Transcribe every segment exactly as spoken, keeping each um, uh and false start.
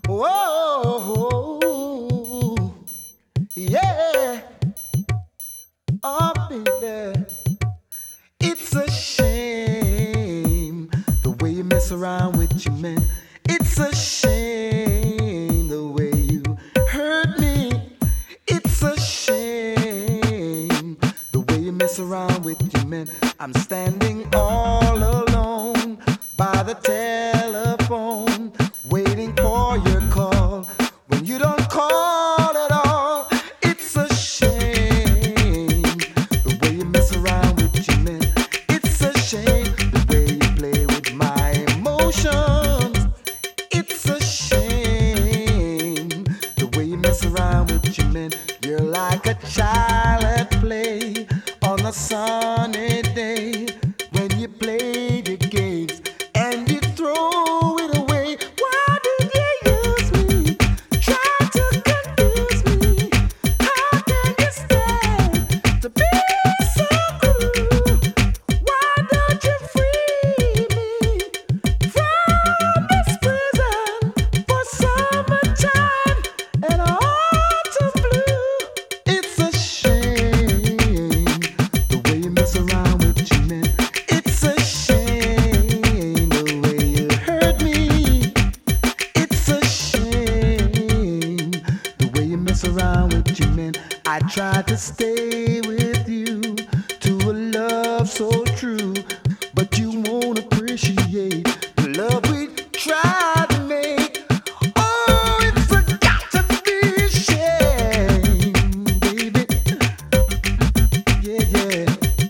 Whoa, yeah, oh baby, it's a shame the way you mess around with your men. It's a shame the way you hurt me. It's a shame the way you mess around with your men. I'm standing all alone by the telephone, waiting for your call. When you don't call at all, it's a shame the way you mess around with your men. It's a shame the way you play with my emotions. It's a shame the way you mess around with your men. You're like a child at play on a sunny day when you play the games and you throw it away. Why did you use me? Try to confuse me. How can you stand to be so cruel? Why don't you free me from this prison for summertime and autumn blue? It's a shame the way you mess around with your men. It's a shame the way you hurt me. It's a shame the way you mess around with your men. I tried to stay with you to a love so true, but you won't appreciate the love we tried to make. Oh, it's a got to be a shame, baby. Yeah, yeah.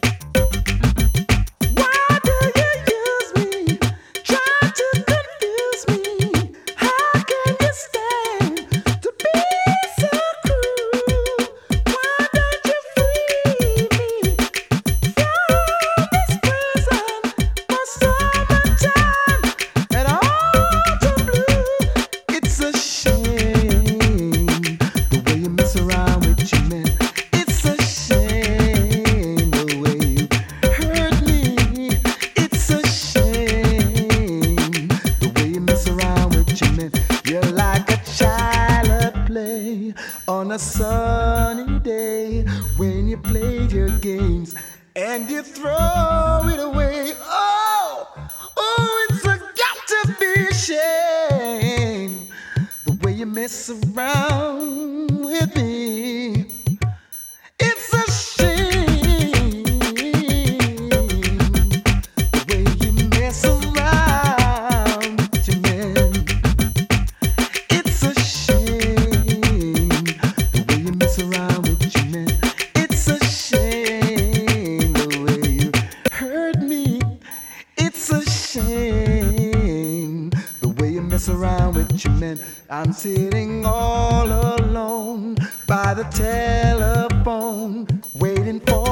Why do you use me? Try to confuse me. How can you stand to be so cruel? Why don't you free me from this prison for summertime and autumn blue? It's a shame the way you mess around with your men. It's a shame the way you hurt me. It's a shame the way you mess around with your men. You're like a child at play on a sunny day when you played your games and you throw it away. Oh, oh, it's a got to be a shame the way you mess around with me. It's a shame the way you mess around with your men. It's a shame the way you mess around with your men. It's a shame the way you hurt me. It's a shame the way you mess around with your men. I'm sitting all alone by the telephone, waiting for